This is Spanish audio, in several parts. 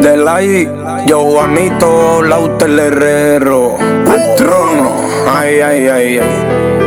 Delay, yo Juanito, Lautel Herrero, al trono, ay, ay, ay, ay.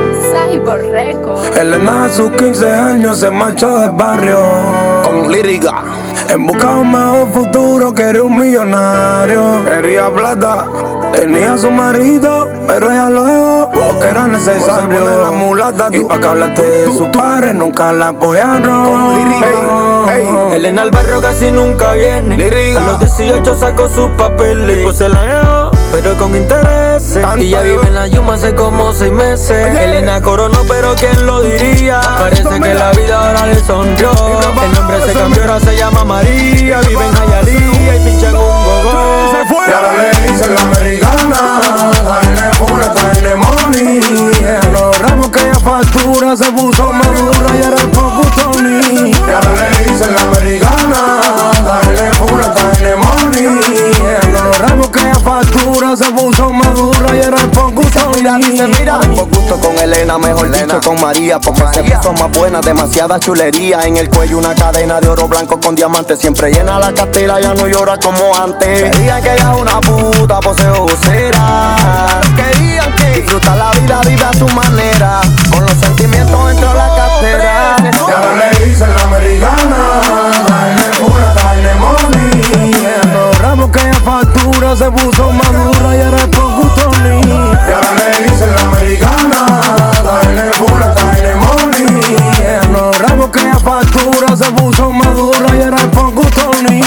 Elena a sus 15 años se marchó del barrio con lírica, en busca de un mejor futuro, quería un millonario. Quería plata, tenía a su marido, pero ella lo dejó porque era necesario. La mulata, y pa' que hablaste de sus padres, nunca la apoyaron. Con lírica, Elena al barrio casi nunca viene. lírica. A los 18 sacó sus papeles y pues se la llevó, pero con intereses. Y ya vive en la Yuma hace como 6 meses. Elena coronó, pero ¿quién lo diría? Parece que la vida ahora le sonrió. El nombre se cambió, ahora se llama María. Vive en Hialeah y pincha en un gogo. Y ahora le dicen la americana, carne pura, carne money. Los ramos que ella factura se puso más dura y era el poco Tony. Y ahora le dicen la americana, carne pura, carne money. Los ramos que ella factura se puso más dura y era el poco Tony. Mira, por gusto con Elena, mejor dicho con María, porque se puso más buena, demasiada chulería. En el cuello una cadena de oro blanco con diamantes, siempre llena la cartera, ya no llora como antes. Querían que ella una puta poseo-vocera, querían que disfruta la vida, vive a su manera, con los sentimientos dentro de la cartera. Y ahora le dicen la americana, carne pura, carne money. Los ramos que ella factura se puso más dura y era el poco Tony. Y ahora le dicen la americana, carne pura, carne money. Los ramos que ella factura se puso más dura y era el poco Tony.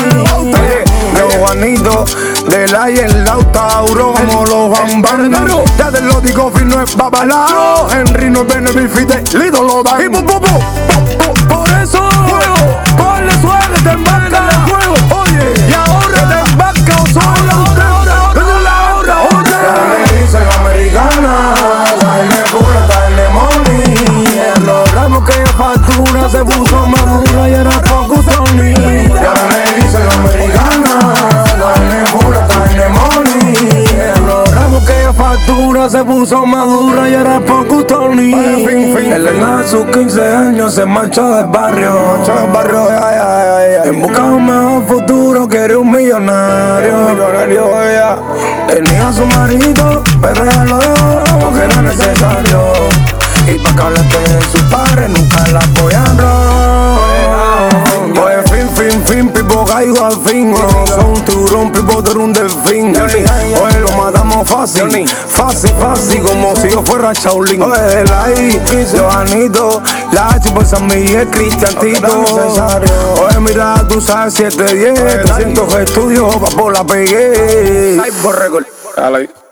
Yo Juanito, Delay, el Lautauro, como los bambaneros. Ya te lo digo, fin no es babalao. Henry no es benefite, Lido lo da. Y por eso, ponle suave, te embarca el juego. Oye, y ahora te embarca o son la hora. Desde la hora, oye. Ya le dicen la americana, carne pura, carne money. Los ramos que ella factura se puso más dura y era poco Tony. Ya le dicen la americana, carne pura, carne money. Los ramos que ella factura se puso más dura y era poco Tony. Elena a sus 15 años se marchó del barrio, en busca de un mejor futuro, quería un millonario. Ella tenía a su marido, pero ella lo dejó porque era necesario. Y pa' que hablaste de sus padres, nunca la apoyaron. Oye, fin, pipo, caigo al fin. Son un tiburón, pipo, tú eres un delfín. Oye, lo matamos fácil, fácil, como si yo fuera Shaolin. Oye, Delay, Johanito, la por San Miguel, Cristian Tito. Oye, mira, tú sabes 710, 300 estudios, papo, la pegué. Ay, por récord.